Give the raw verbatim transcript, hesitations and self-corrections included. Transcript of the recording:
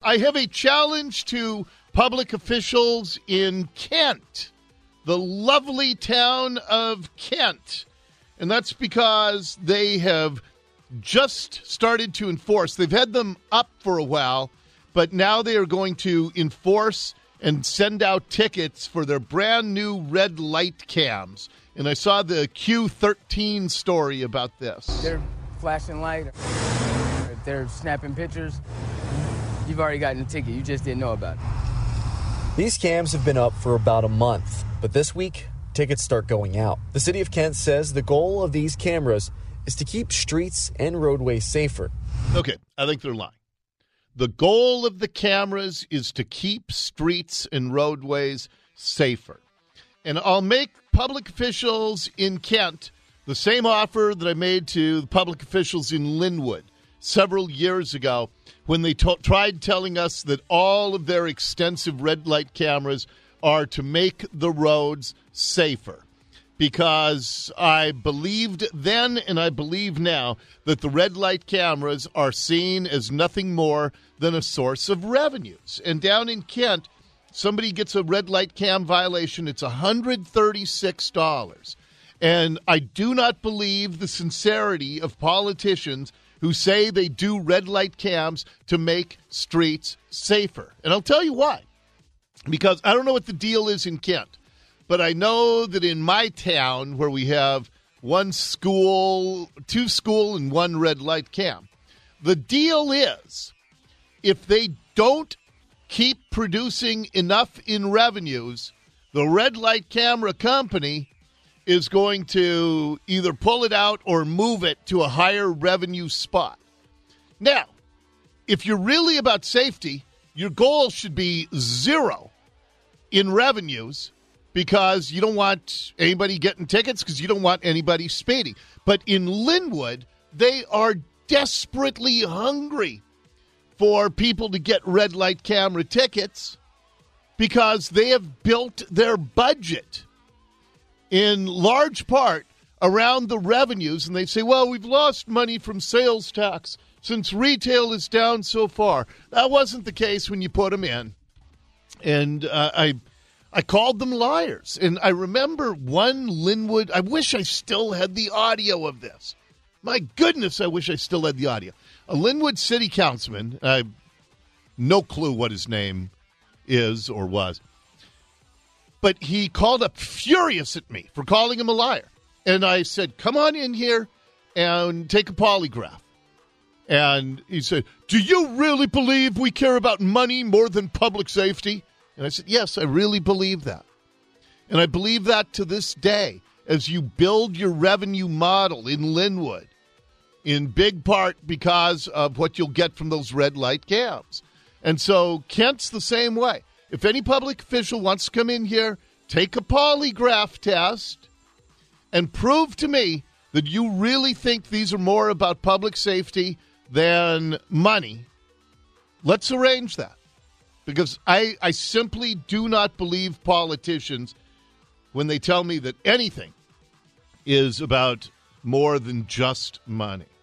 I have a challenge to public officials in Kent, the lovely town of Kent. And that's because they have just started to enforce. They've had them up for a while, but now they are going to enforce and send out tickets for their brand new red light cams. And I saw the Q thirteen story about this. They're flashing light. If they're snapping pictures, you've already gotten a ticket. You just didn't know about it. These cams have been up for about a month, but this week, tickets start going out. The city of Kent says the goal of these cameras is to keep streets and roadways safer. Okay, I think they're lying. The goal of the cameras is to keep streets and roadways safer. And I'll make public officials in Kent the same offer that I made to the public officials in Linwood several years ago when they to- tried telling us that all of their extensive red light cameras are to make the roads safer. Because I believed then and I believe now that the red light cameras are seen as nothing more than a source of revenues. And down in Kent, somebody gets a red light cam violation, it's one hundred thirty-six dollars. And I do not believe the sincerity of politicians who say they do red light cams to make streets safer. And I'll tell you why. Because I don't know what the deal is in Kent. But I know that in my town, where we have one school, two school, and one red light cam, the deal is if they don't keep producing enough in revenues, the red light camera company is going to either pull it out or move it to a higher revenue spot. Now, if you're really about safety, your goal should be zero in revenues, because you don't want anybody getting tickets, because you don't want anybody speeding. But in Linwood, they are desperately hungry for people to get red light camera tickets because they have built their budget in large part around the revenues. And they say, well, we've lost money from sales tax since retail is down so far. That wasn't the case when you put them in. And uh, I... I called them liars. And I remember one Linwood, I wish I still had the audio of this. My goodness, I wish I still had the audio. A Linwood city councilman, I have no clue what his name is or was, but he called up furious at me for calling him a liar. And I said, come on in here and take a polygraph. And he said, do you really believe we care about money more than public safety? And I said, yes, I really believe that. And I believe that to this day as you build your revenue model in Linwood, in big part because of what you'll get from those red light cams. And so Kent's the same way. If any public official wants to come in here, take a polygraph test and prove to me that you really think these are more about public safety than money, let's arrange that. Because I, I simply do not believe politicians when they tell me that anything is about more than just money.